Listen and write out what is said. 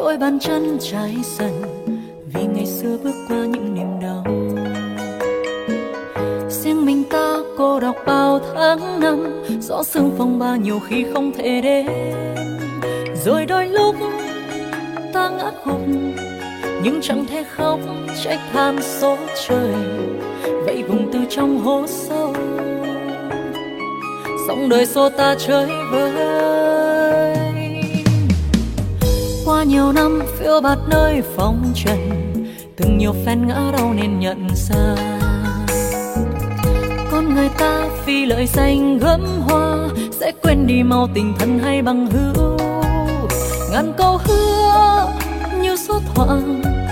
đôi bàn chân trái dần vì ngày xưa bước qua những niềm đau. Riêng mình ta cô độc bao tháng năm, gió sương phong ba nhiều khi không thể đến. Rồi đôi lúc ta ngã gục nhưng chẳng thể khóc trách than số trời. Vậy vùng từ trong hố sâu, dòng đời xô ta chơi vơi. Qua nhiều năm phiêu bạt nơi phong trần, từng nhiều phen ngã đau nên nhận ra con người ta vì lợi danh gấm hoa sẽ quên đi mau tình thân hay bằng hữu. Ngàn câu hứa như số thoại